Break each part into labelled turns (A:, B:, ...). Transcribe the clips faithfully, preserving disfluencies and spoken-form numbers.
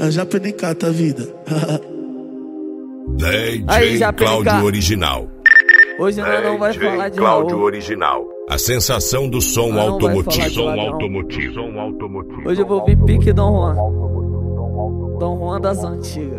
A: Já penicata a vida.
B: D J Cláudio Original.
C: Hoje nós não vai falar de
B: Cláudio
C: Raul.
B: Original. A sensação do som
C: Não
B: automotivo.
C: Som
B: automotivo. Som automotivo.
C: Hoje eu vou vir pique Dom Juan. Dom Juan das antigas.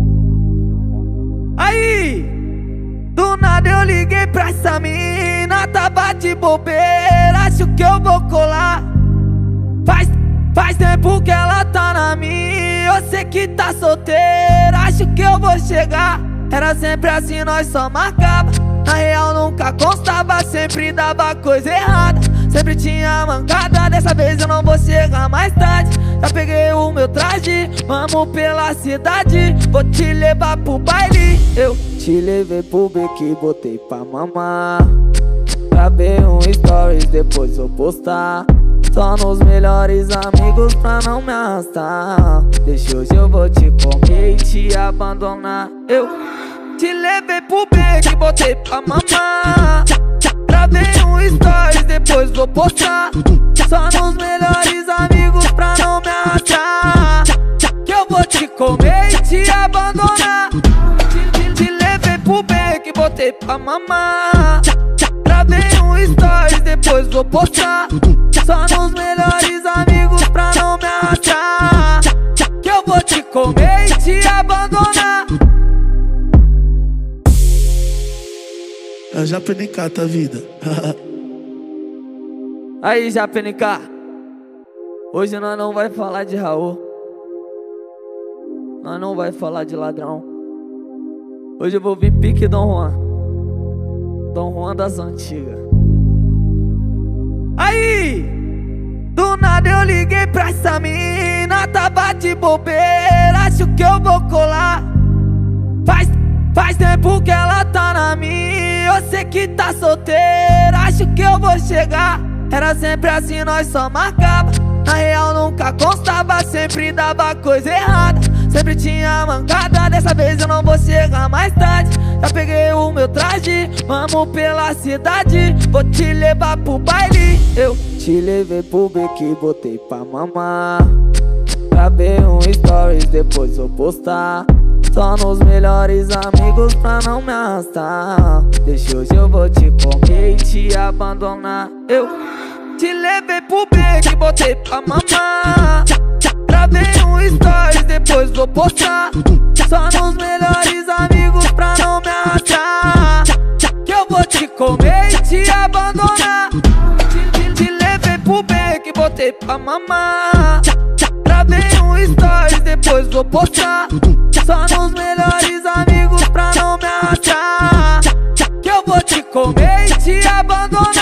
C: Aí! Do nada eu liguei pra essa mina, tava de bobeira, acho que eu vou colar. Faz, faz tempo que ela tá na minha, eu sei que tá solteira, acho que eu vou chegar. Era sempre assim, nós só marcava, na real nunca constava, sempre dava coisa errada, sempre tinha mancada. Dessa vez eu não vou chegar mais tarde, já peguei o meu traje, vamos pela cidade, vou te levar pro baile. Eu te levei pro beco e botei pra mamar, gravei um stories, depois vou postar, só nos melhores amigos pra não me arrastar. Deixa hoje eu vou te comer e te abandonar. Eu te levei pro beco e botei pra mamar, gravei um stories, depois vou postar, só nos melhores amigos pra não me arrastar. Que eu vou te comer e te abandonar. Te, te, te levei pro beco e botei pra mamar, gravei um stories, depois vou postar, só nos melhores amigos pra não me arrastar. Que eu vou te comer e te abandonar.
A: Já penicata a vida.
C: Aí, já P N K. Hoje nós não vai falar de Raul, nós não vai falar de ladrão. Hoje eu vou vir pique Dom Juan. Dom Juan das antigas. Aí! Do nada eu liguei pra essa mina, tava de bobeira, acho que eu vou colar. Faz, faz tempo que ela tá na minha, eu sei que tá solteira, acho que eu vou chegar. Era sempre assim, nós só marcava, na real nunca constava, sempre dava coisa errada, sempre tinha mancada. Dessa vez eu não vou chegar mais tarde, já peguei o meu traje, vamos pela cidade, vou te levar pro baile. Eu te levei pro beco e botei pra mamar, gravei um stories, depois vou postar, só nos melhores amigos pra não me arrastar. Deixa hoje eu vou te comer e te abandonar. Eu te levei pro beco e botei pra mamar, gravei um stories, depois vou postar, só nos melhores amigos pra não me arrastar. Que eu vou te comer e te abandonar. Te, te, te levei pro beco e botei pra mamar, gravei um stories, depois vou postar, só nos melhores amigos pra não me arrastar. Que eu vou te comer e te abandonar.